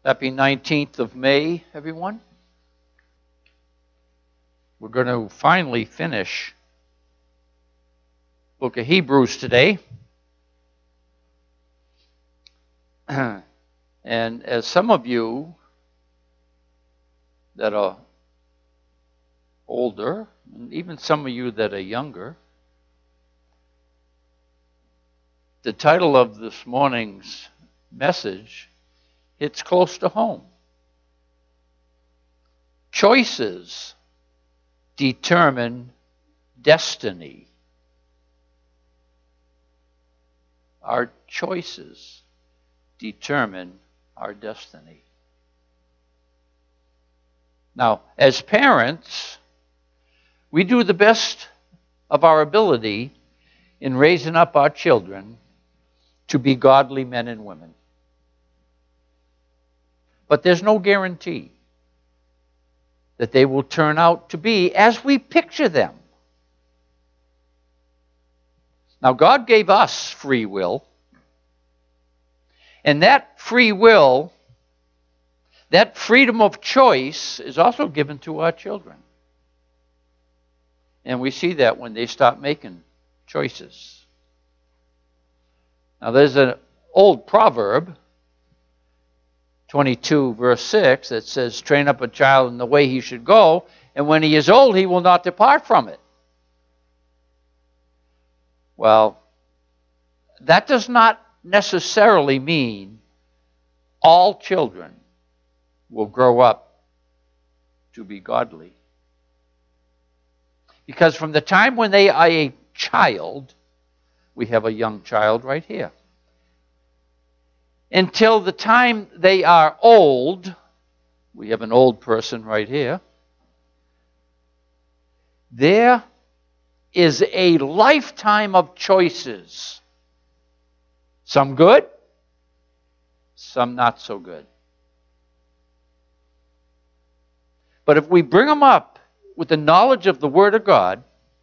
Happy 19th of May, everyone. We're going to finally finish the book of Hebrews today. And as some of you that are older, and even some of you that are younger, the title of this morning's message hits close to home. Choices determine destiny. Our choices determine our destiny. Now, as parents, we do the best of our ability in raising up our children to be godly men and women. But there's no guarantee that they will turn out to be as we picture them. Now, God gave us free will, and that free will, that freedom of choice, is also given to our children. And we see that when they stop making choices. Now, there's an old proverb, 22 verse 6, that says, train up a child in the way he should go, and when he is old, he will not depart from it. Well, that does not necessarily mean all children will grow up to be godly. Because from the time when they are a child, we have a young child right here, until the time they are old, we have an old person right here, there is a lifetime of choices. Some good, some not so good. But if we bring them up with the knowledge of the Word of God,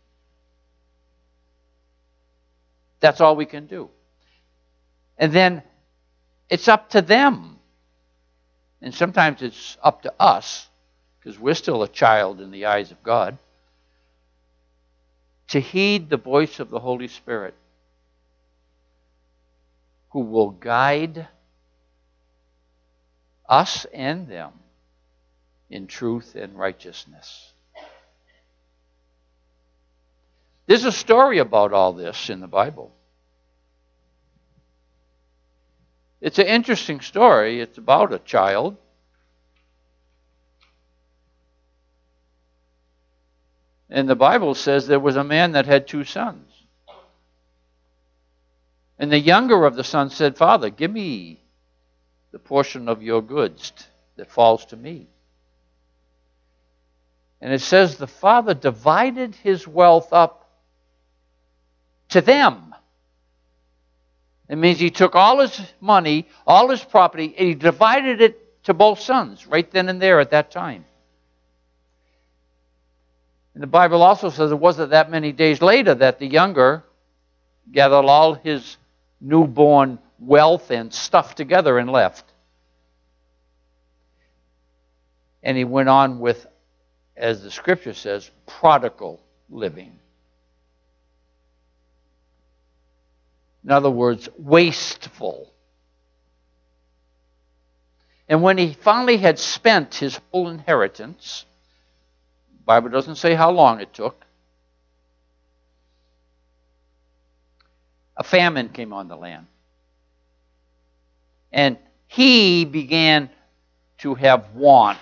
that's all we can do. And then it's up to them. And sometimes it's up to us, because we're still a child in the eyes of God, to heed the voice of the Holy Spirit, who will guide us and them in truth and righteousness. There's a story about all this in the Bible. It's an interesting story. It's about a child. And the Bible says there was a man that had two sons. And the younger of the sons said, Father, give me the portion of your goods that falls to me. And it says the father divided his wealth up to them. It means he took all his money, all his property, and he divided it to both sons right then and there at that time. And the Bible also says it wasn't that many days later that the younger gathered all his newborn wealth and stuff together and left. And he went on with, as the scripture says, prodigal living. In other words, wasteful. And when he finally had spent his whole inheritance, the Bible doesn't say how long it took, a famine came on the land. And he began to have want.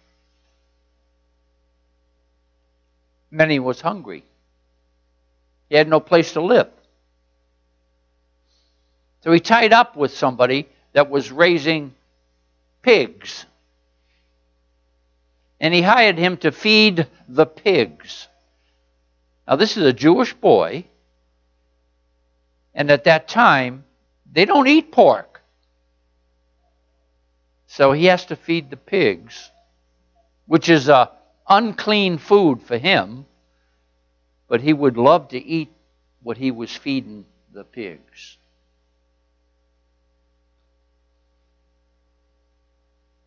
Many was hungry. He had no place to live. So he tied up with somebody that was raising pigs. And he hired him to feed the pigs. Now this is a Jewish boy. And at that time, they don't eat pork. So he has to feed the pigs, which is unclean food for him. But he would love to eat what he was feeding the pigs.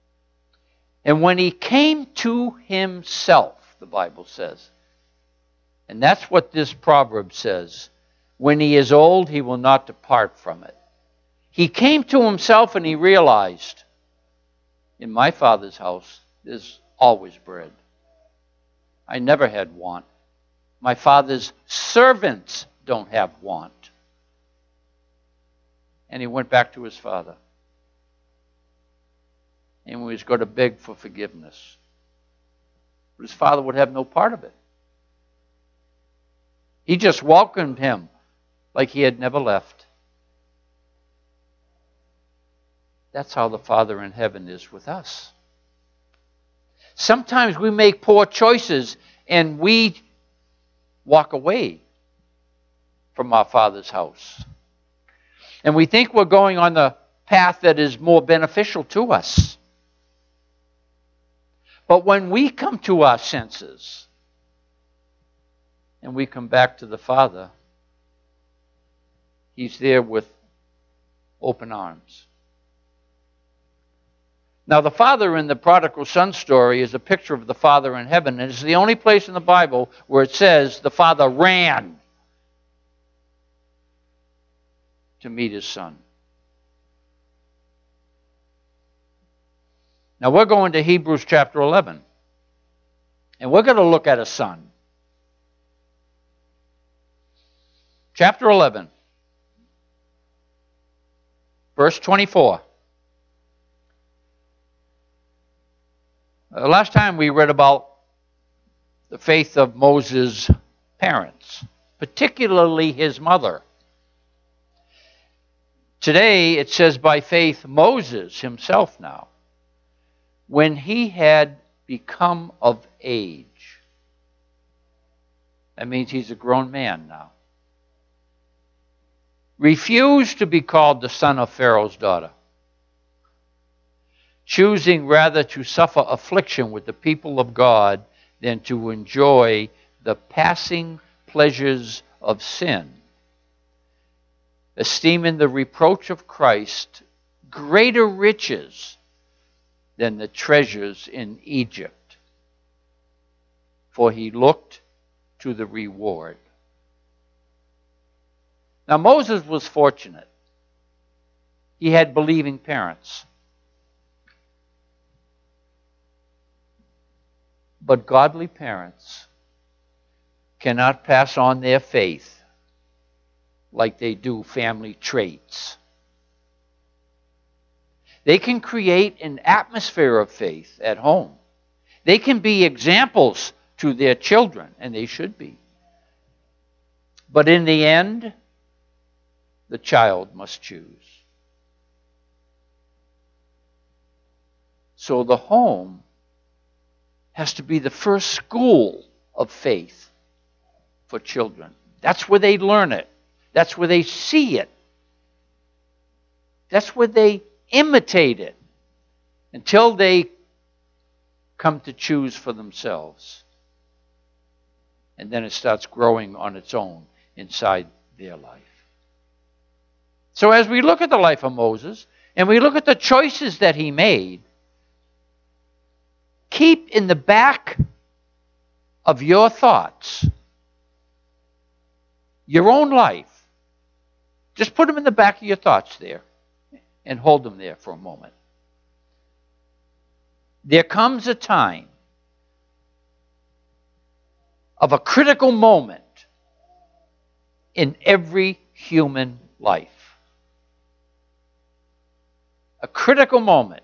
And when he came to himself, the Bible says, and that's what this proverb says, when he is old, he will not depart from it. He came to himself and he realized, in my Father's house, there's always bread. I never had want. My Father's servants don't have want. And he went back to his Father. And he was going to beg for forgiveness. But his Father would have no part of it. He just welcomed him like he had never left. That's how the Father in heaven is with us. Sometimes we make poor choices and we walk away from our Father's house. And we think we're going on the path that is more beneficial to us. But when we come to our senses and we come back to the Father, He's there with open arms. Now, the father in the prodigal son story is a picture of the Father in heaven, and it's the only place in the Bible where it says the father ran to meet his son. Now, we're going to Hebrews chapter 11, and we're going to look at a son. Chapter 11, verse 24. Last time we read about the faith of Moses' parents, particularly his mother. Today it says by faith Moses himself now, when he had become of age. That means he's a grown man now. Refused to be called the son of Pharaoh's daughter, choosing rather to suffer affliction with the people of God than to enjoy the passing pleasures of sin, esteeming the reproach of Christ greater riches than the treasures in Egypt, for he looked to the reward. Now Moses was fortunate. He had believing parents. But godly parents cannot pass on their faith like they do family traits. They can create an atmosphere of faith at home. They can be examples to their children, and they should be. But in the end, the child must choose. So the home has to be the first school of faith for children. That's where they learn it. That's where they see it. That's where they imitate it until they come to choose for themselves. And then it starts growing on its own inside their life. So as we look at the life of Moses and we look at the choices that he made, keep in the back of your thoughts your own life. Just put them in the back of your thoughts there and hold them there for a moment. There comes a time of a critical moment in every human life. A critical moment.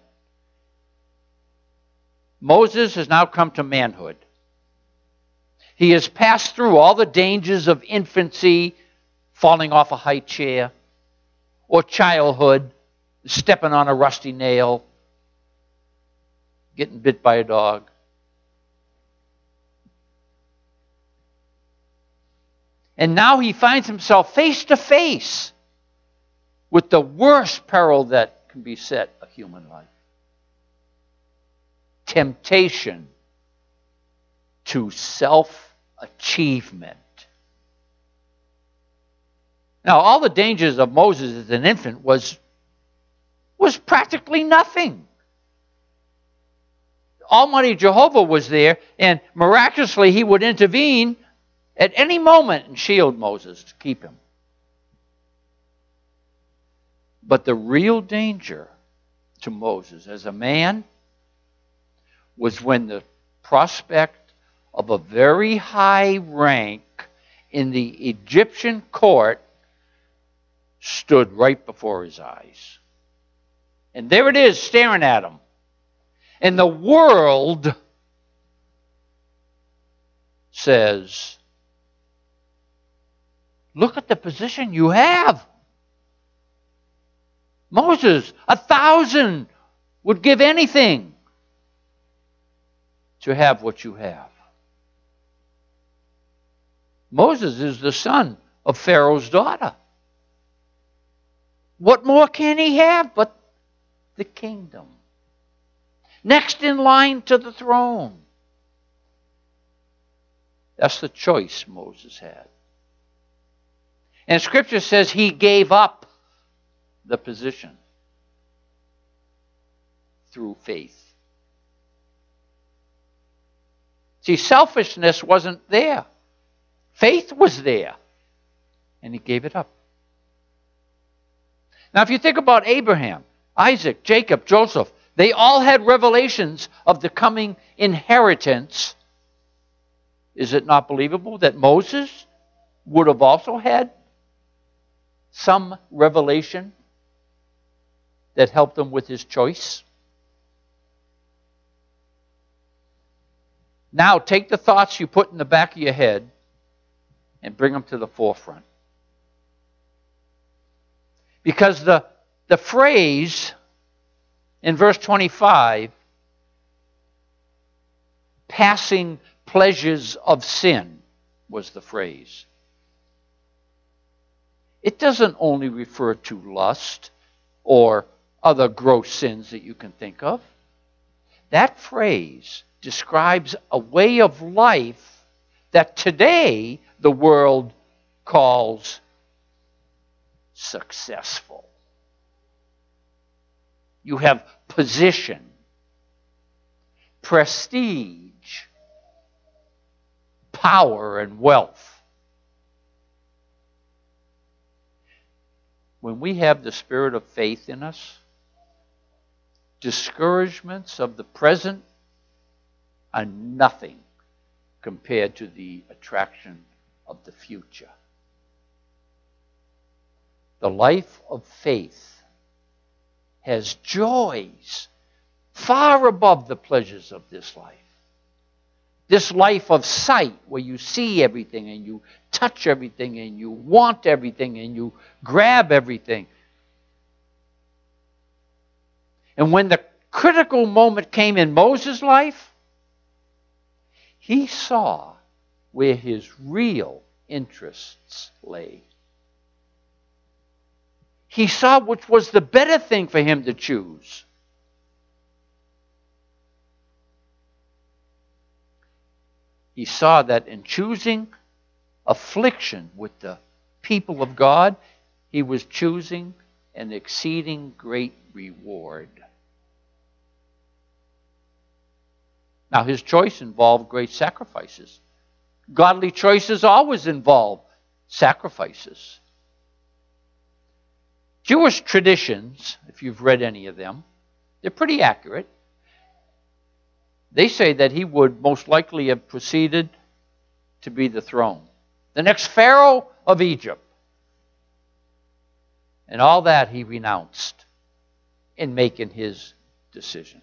Moses has now come to manhood. He has passed through all the dangers of infancy, falling off a high chair, or childhood, stepping on a rusty nail, getting bit by a dog. And now he finds himself face to face with the worst peril that can beset a human life. Temptation to self-achievement. Now, all the dangers of Moses as an infant was practically nothing. Almighty Jehovah was there, and miraculously he would intervene at any moment and shield Moses to keep him. But the real danger to Moses as a man was when the prospect of a very high rank in the Egyptian court stood right before his eyes. And there it is, staring at him. And the world says, look at the position you have. Moses, 1,000 would give anything to have what you have. Moses is the son of Pharaoh's daughter. What more can he have but the kingdom? Next in line to the throne. That's the choice Moses had. And Scripture says he gave up the position through faith. See, selfishness wasn't there. Faith was there. And he gave it up. Now, if you think about Abraham, Isaac, Jacob, Joseph, they all had revelations of the coming inheritance. Is it not believable that Moses would have also had some revelation that helped him with his choice? Now, take the thoughts you put in the back of your head and bring them to the forefront. Because the phrase in verse 25, passing pleasures of sin, was the phrase. It doesn't only refer to lust or other gross sins that you can think of. That phrase describes a way of life that today the world calls successful. You have position, prestige, power, and wealth. When we have the spirit of faith in us, discouragements of the present are nothing compared to the attraction of the future. The life of faith has joys far above the pleasures of this life. This life of sight, where you see everything and you touch everything and you want everything and you grab everything. And when the critical moment came in Moses' life, he saw where his real interests lay. He saw which was the better thing for him to choose. He saw that in choosing affliction with the people of God, he was choosing an exceeding great reward. Now, his choice involved great sacrifices. Godly choices always involve sacrifices. Jewish traditions, if you've read any of them, they're pretty accurate. They say that he would most likely have proceeded to be the throne, the next Pharaoh of Egypt. And all that he renounced in making his decision.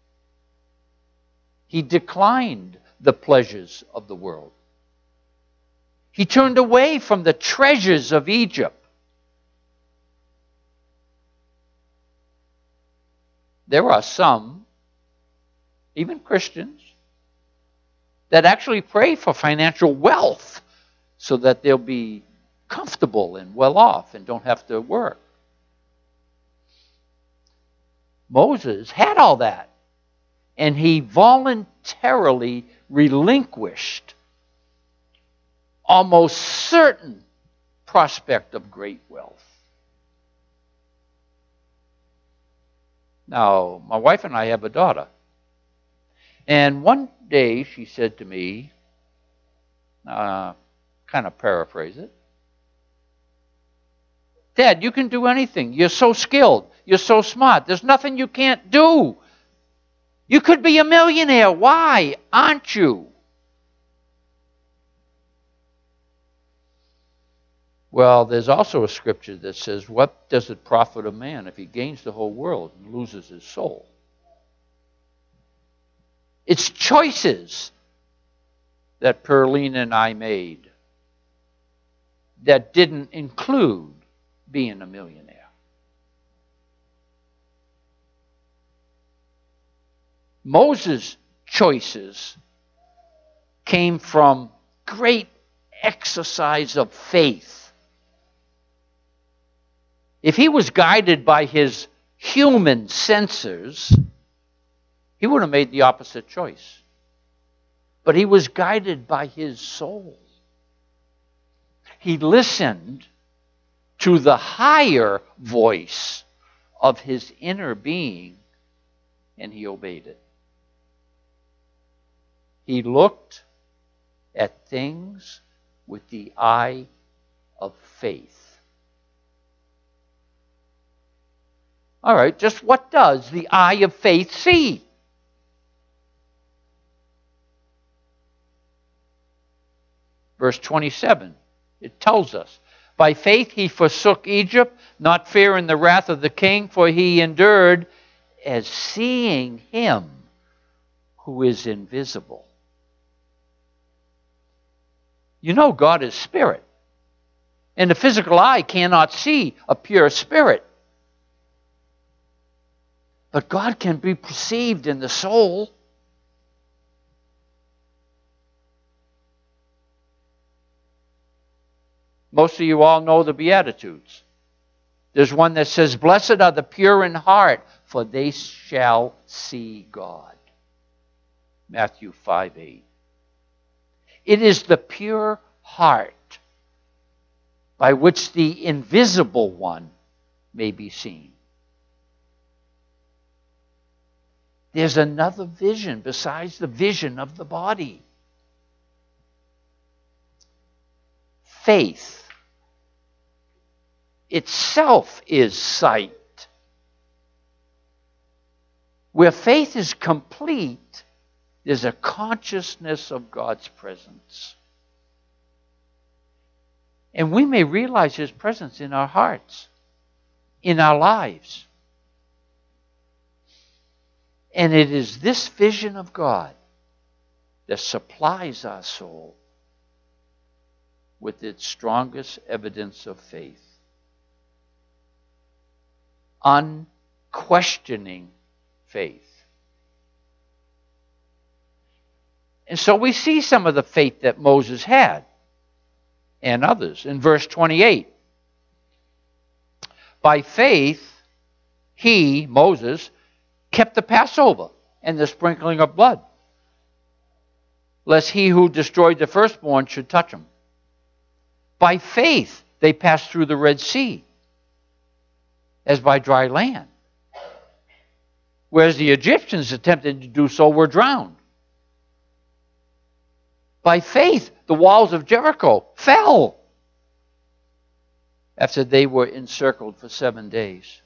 He declined the pleasures of the world. He turned away from the treasures of Egypt. There are some, even Christians, that actually pray for financial wealth so that they'll be comfortable and well off and don't have to work. Moses had all that, and he voluntarily relinquished almost certain prospect of great wealth. Now, my wife and I have a daughter. And one day she said to me, kind of paraphrase it, Dad, you can do anything. You're so skilled. You're so smart. There's nothing you can't do. You could be a millionaire. Why aren't you? Well, there's also a scripture that says, what does it profit a man if he gains the whole world and loses his soul? It's choices that Pearline and I made that didn't include being a millionaire. Moses' choices came from great exercise of faith. If he was guided by his human sensors, he would have made the opposite choice. But he was guided by his soul. He listened to the higher voice of his inner being, and he obeyed it. He looked at things with the eye of faith. All right, just what does the eye of faith see? Verse 27, it tells us, by faith he forsook Egypt, not fearing the wrath of the king, for he endured as seeing him who is invisible. You know God is spirit, and the physical eye cannot see a pure spirit. But God can be perceived in the soul. Most of you all know the Beatitudes. There's one that says, blessed are the pure in heart, for they shall see God. Matthew 5:8. It is the pure heart by which the invisible one may be seen. There's another vision besides the vision of the body. Faith itself is sight. Where faith is complete, there's a consciousness of God's presence. And we may realize His presence in our hearts, in our lives. And it is this vision of God that supplies our soul with its strongest evidence of faith. Unquestioning faith. And so we see some of the faith that Moses had and others. In verse 28, by faith, he, Moses, kept the Passover and the sprinkling of blood, lest he who destroyed the firstborn should touch him. By faith, they passed through the Red Sea as by dry land, whereas the Egyptians attempted to do so were drowned. By faith, the walls of Jericho fell after they were encircled for 7 days.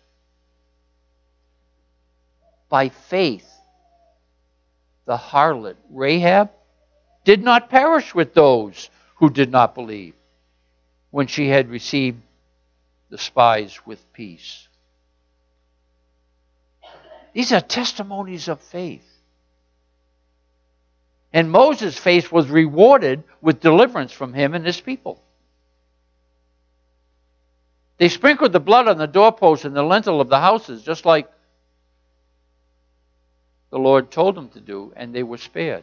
By faith, the harlot Rahab did not perish with those who did not believe when she had received the spies with peace. These are testimonies of faith. And Moses' faith was rewarded with deliverance from him and his people. They sprinkled the blood on the doorposts and the lintel of the houses, just like the Lord told them to do, and they were spared.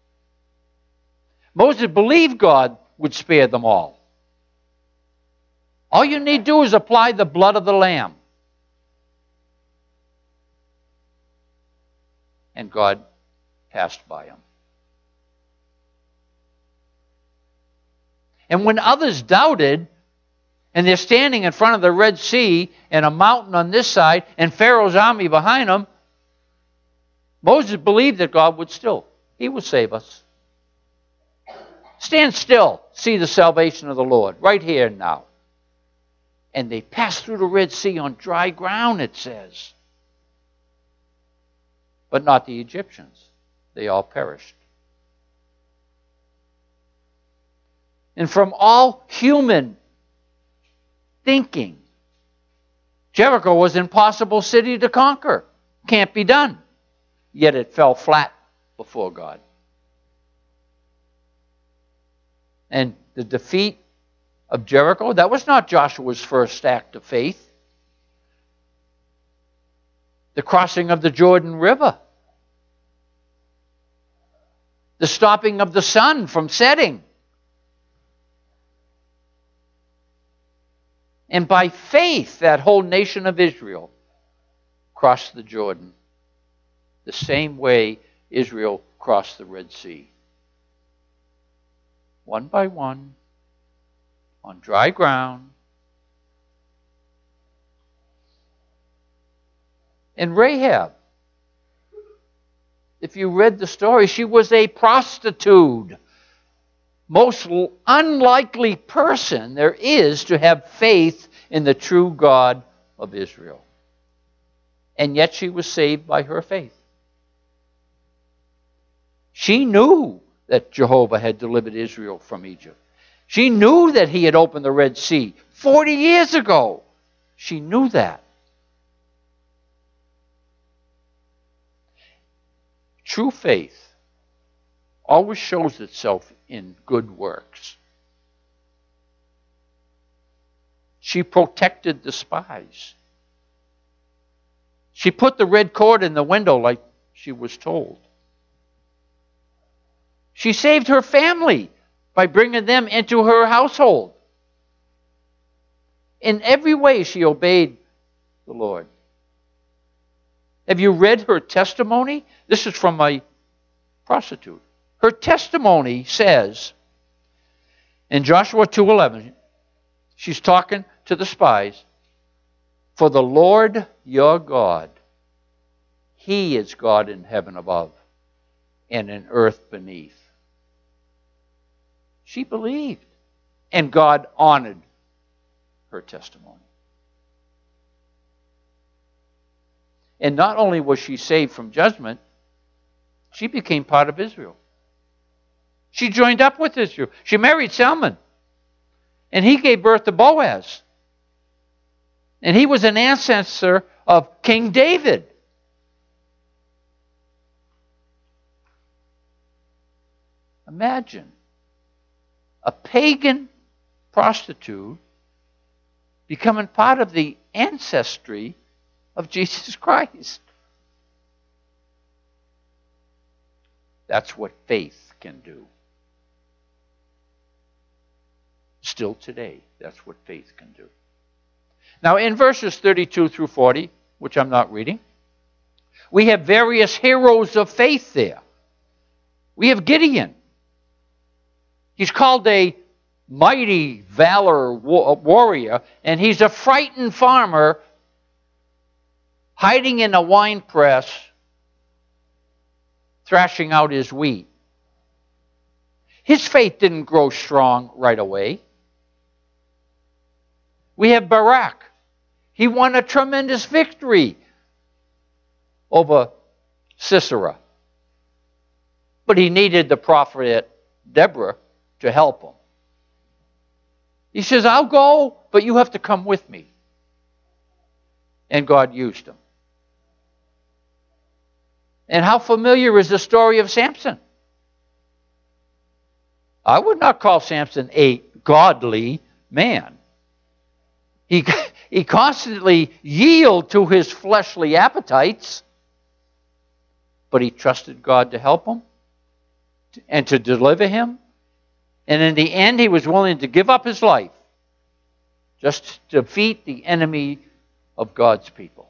Moses believed God would spare them all. All you need to do is apply the blood of the Lamb. And God passed by him. And when others doubted, and they're standing in front of the Red Sea and a mountain on this side and Pharaoh's army behind them, Moses believed that God would still. He would save us. Stand still, see the salvation of the Lord, right here and now. And they passed through the Red Sea on dry ground, it says. But not the Egyptians. They all perished. And from all human thinking, Jericho was an impossible city to conquer. Can't be done. Yet it fell flat before God. And the defeat of Jericho, that was not Joshua's first act of faith. The crossing of the Jordan River. The stopping of the sun from setting. And by faith, that whole nation of Israel crossed the Jordan the same way Israel crossed the Red Sea. One by one, on dry ground. And Rahab, if you read the story, she was a prostitute. Most unlikely person there is to have faith in the true God of Israel. And yet she was saved by her faith. She knew that Jehovah had delivered Israel from Egypt. She knew that he had opened the Red Sea 40 years ago. She knew that. True faith always shows itself in good works. She protected the spies. She put the red cord in the window like she was told. She saved her family by bringing them into her household. In every way, she obeyed the Lord. Have you read her testimony? This is from a prostitute. Her testimony says, in Joshua 2:11, she's talking to the spies, "For the Lord your God, He is God in heaven above and in earth beneath." She believed, and God honored her testimony. And not only was she saved from judgment, she became part of Israel. She joined up with Israel. She married Salmon. And he gave birth to Boaz. And he was an ancestor of King David. Imagine a pagan prostitute becoming part of the ancestry of Jesus Christ. That's what faith can do. Still today, that's what faith can do. Now, in verses 32 through 40, which I'm not reading, we have various heroes of faith there. We have Gideon. He's called a mighty valor warrior, and he's a frightened farmer hiding in a wine press, thrashing out his wheat. His faith didn't grow strong right away. We have Barak. He won a tremendous victory over Sisera. But he needed the prophet Deborah to help him. He says, "I'll go, but you have to come with me." And God used him. And how familiar is the story of Samson? I would not call Samson a godly man. He constantly yielded to his fleshly appetites, but he trusted God to help him and to deliver him. And in the end, he was willing to give up his life just to defeat the enemy of God's people.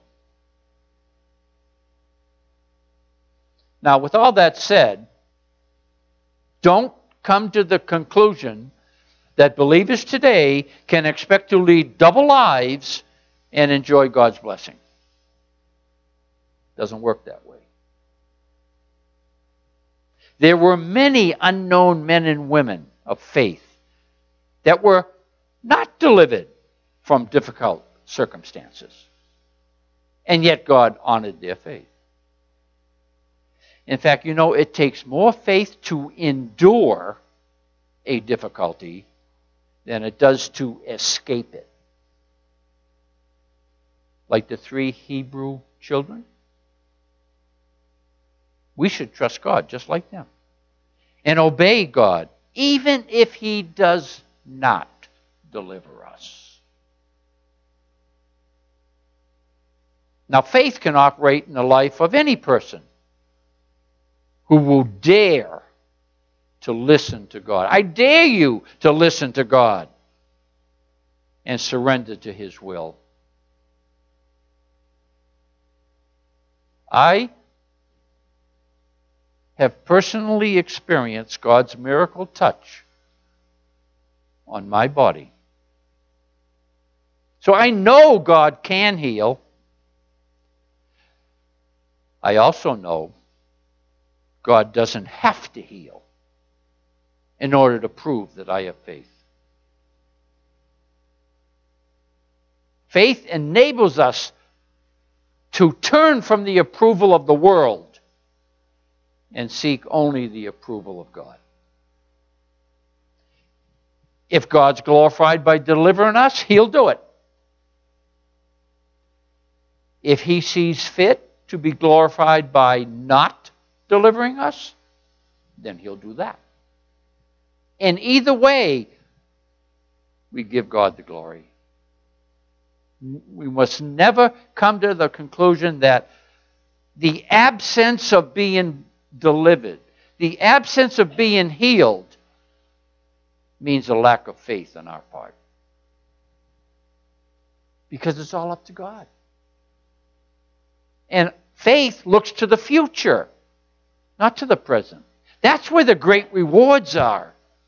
Now, with all that said, don't come to the conclusion that believers today can expect to lead double lives and enjoy God's blessing. Doesn't work that way. there were many unknown men and women of faith that were not delivered from difficult circumstances. And yet God honored their faith. In fact, it takes more faith to endure a difficulty than it does to escape it. Like the 3 Hebrew children. We should trust God just like them. And obey God, even if He does not deliver us. Now, faith can operate in the life of any person who will dare to listen to God. I dare you to listen to God and surrender to His will. I have personally experienced God's miracle touch on my body. So I know God can heal. I also know God doesn't have to heal in order to prove that I have faith. Faith enables us to turn from the approval of the world and seek only the approval of God. If God's glorified by delivering us, He'll do it. If He sees fit to be glorified by not delivering us, then He'll do that. And either way, we give God the glory. We must never come to the conclusion that the absence of being delivered, the absence of being healed, means a lack of faith on our part. Because it's all up to God. And faith looks to the future, not to the present. That's where the great rewards are.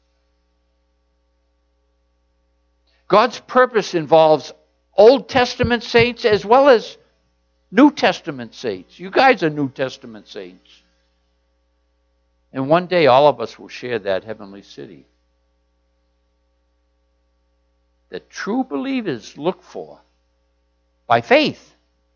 God's purpose involves Old Testament saints as well as New Testament saints. You guys are New Testament saints. And one day all of us will share that heavenly city that true believers look for by faith.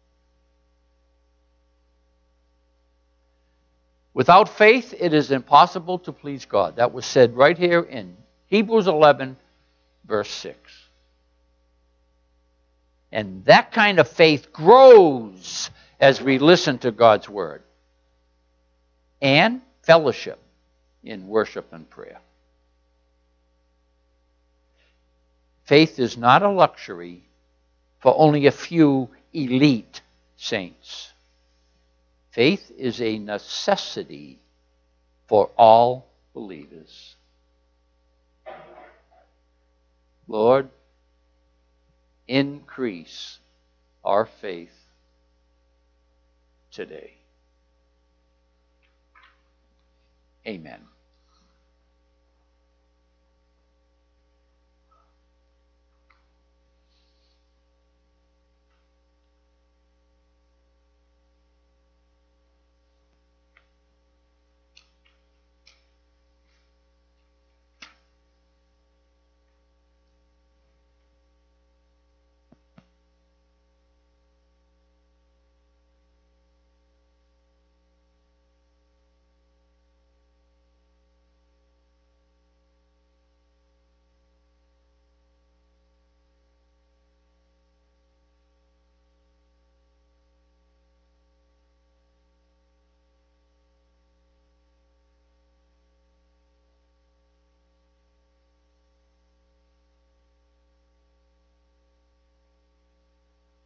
Without faith, it is impossible to please God. That was said right here in Hebrews 11, verse 6. And that kind of faith grows as we listen to God's word and fellowship in worship and prayer. Faith is not a luxury for only a few elite saints. Faith is a necessity for all believers. Lord, increase our faith today. Amen.